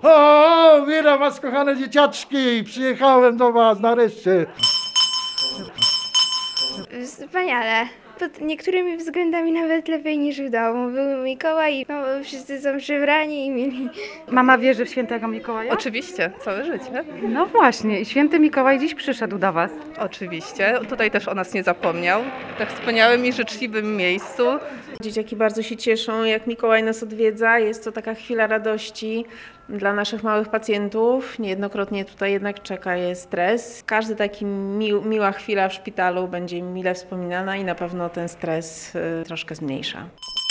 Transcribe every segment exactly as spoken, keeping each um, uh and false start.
O, witam was, kochane dzieciaczki! Przyjechałem do was nareszcie. Wspaniale. Pod niektórymi względami nawet lepiej niż w domu. Był Mikołaj, no, wszyscy są przebrani i mieli... Mama wierzy w świętego Mikołaja? Oczywiście, całe życie. No właśnie, i święty Mikołaj dziś przyszedł do was. Oczywiście. Tutaj też o nas nie zapomniał. W tak wspaniałym i życzliwym miejscu. Dzieciaki bardzo się cieszą, jak Mikołaj nas odwiedza. Jest to taka chwila radości dla naszych małych pacjentów. Niejednokrotnie tutaj jednak czeka je stres. Każdy taki mił, miła chwila w szpitalu będzie mile wspominana i na pewno ten stres y, troszkę zmniejsza.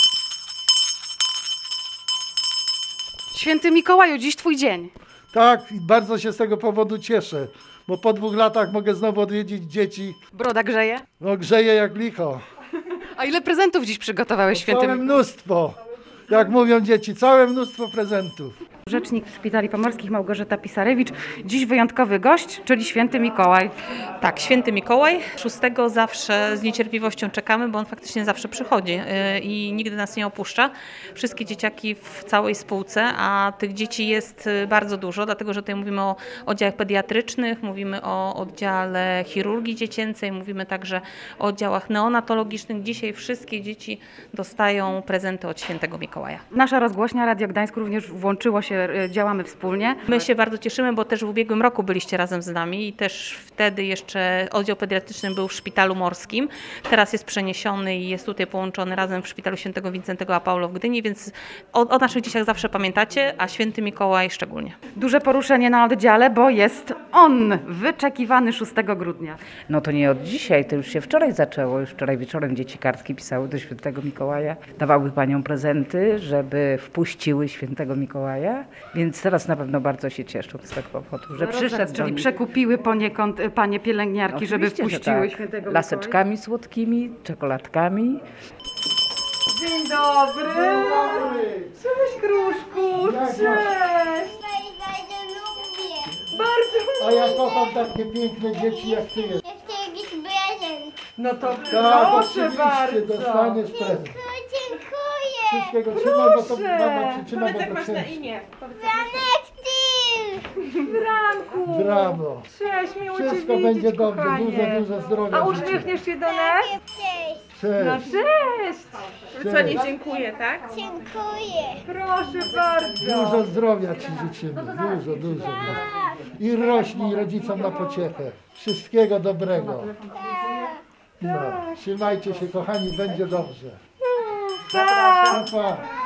Święty Mikołaju, dziś twój dzień. Tak, i bardzo się z tego powodu cieszę, bo po dwóch latach mogę znowu odwiedzić dzieci. Broda grzeje? No grzeje jak licho. A ile prezentów dziś przygotowałeś, święty Całe Mikołaju? mnóstwo, jak mówią dzieci, całe mnóstwo prezentów. Rzecznik Szpitali Pomorskich Małgorzata Pisarewicz. Dziś wyjątkowy gość, czyli święty Mikołaj. Tak, święty Mikołaj. szóstego zawsze z niecierpliwością czekamy, bo on faktycznie zawsze przychodzi yy, i nigdy nas nie opuszcza. Wszystkie dzieciaki w całej spółce, a tych dzieci jest yy, bardzo dużo, dlatego że tutaj mówimy o oddziałach pediatrycznych, mówimy o oddziale chirurgii dziecięcej, mówimy także o oddziałach neonatologicznych. Dzisiaj wszystkie dzieci dostają prezenty od świętego Mikołaja. Nasza rozgłośnia Radio Gdańsk również włączyło się, e, działamy wspólnie. My się bardzo cieszymy, bo też w ubiegłym roku byliście razem z nami i też wtedy jeszcze oddział pediatryczny był w Szpitalu Morskim. Teraz jest przeniesiony i jest tutaj połączony razem w Szpitalu Świętego Wincentego a Paulo w Gdyni, więc o, o naszych dzieciach zawsze pamiętacie, a święty Mikołaj szczególnie. Duże poruszenie na oddziale, bo jest on, wyczekiwany szóstego grudnia. No to nie od dzisiaj, to już się wczoraj zaczęło. Już wczoraj wieczorem dzieci kartki pisały do świętego Mikołaja. Dawały paniom prezenty, żeby wpuściły świętego Mikołaja. Więc teraz na pewno bardzo się cieszą z tego powodu, że przyszedł do Czyli nich. przekupiły poniekąd e, panie pielęgniarki, żeby Oczywiście, że wpuściły tak. świętego Mikołaja. Laseczkami słodkimi, czekoladkami. Dzień dobry! Cześć, Kruszku! Cześć! Bardzo lubię. Bardzo A ja kocham takie piękne dzieci jak ty jest. Ja chcę jakiś prezent. No to Tak, proszę oczywiście, bardzo! dostaniesz prezent. Dziękuję. Wszystkiego trzymaj, bo to mama przyczyna, bo to chcesz. Franek Steel. Franku! Brawo. Cześć, miło Wszystko cię będzie widzieć, dobrze, kochanie. dużo, dużo zdrowia. A życzę. uśmiechniesz się do nas? Cześć. No Cześć. cześć! Co nie dziękuję, tak? Dziękuję. Proszę bardzo! Dużo zdrowia ci życzymy, dużo, dużo. I rośnij rodzicom na pociechę. Wszystkiego dobrego. No, trzymajcie się kochani, będzie dobrze. Tak! Pa, pa.